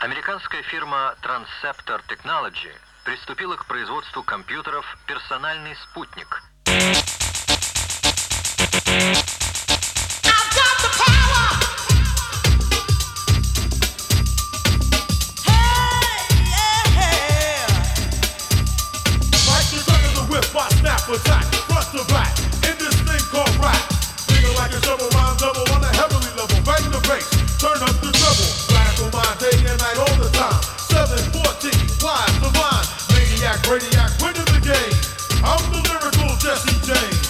Американская фирма Transceptor Technology приступила к производству компьютеров «Персональный спутник». Attack, front to back, in this thing called rap. Feeling like a double rhyme double on a heavenly level. Bang the bass, turn up the treble. Blast on my day and night all the time. 714, wise, divine, maniac, radiac, winning the game. I'm the lyrical Jesse James.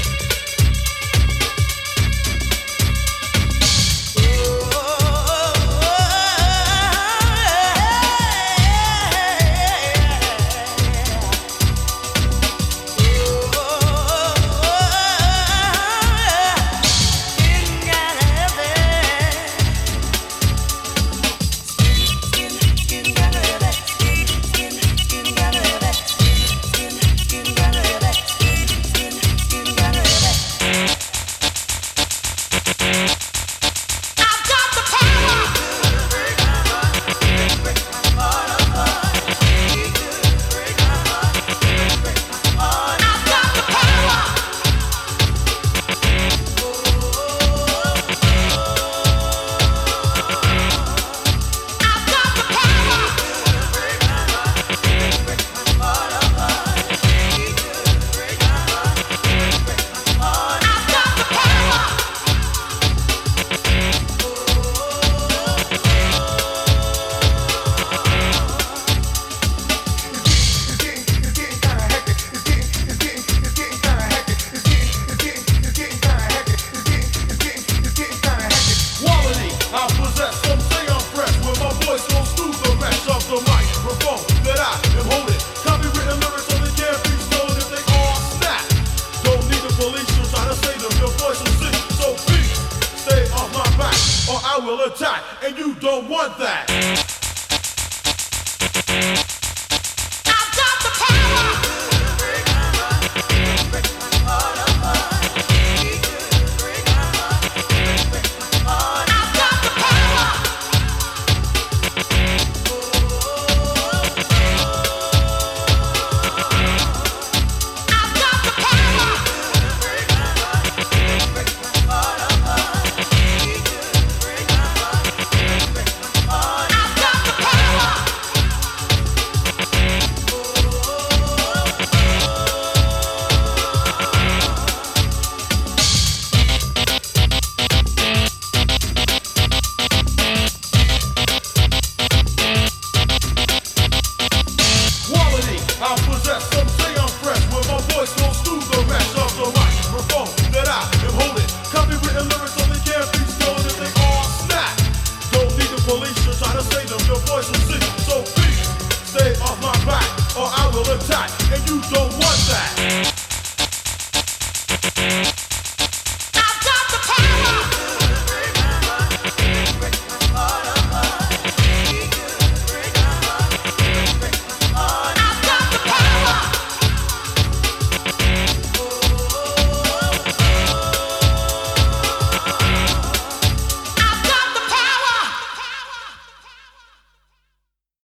I will attack, and you don't want that. I've got the power. I possess, some say I'm fresh, where my voice goes through the rest of the microphone that I am holding. Copywritten lyrics so they can't be stolen if they all snap. Don't need the police to try to save them, your voice will sing. So please, stay off my back, or I will attack, and you don't want that.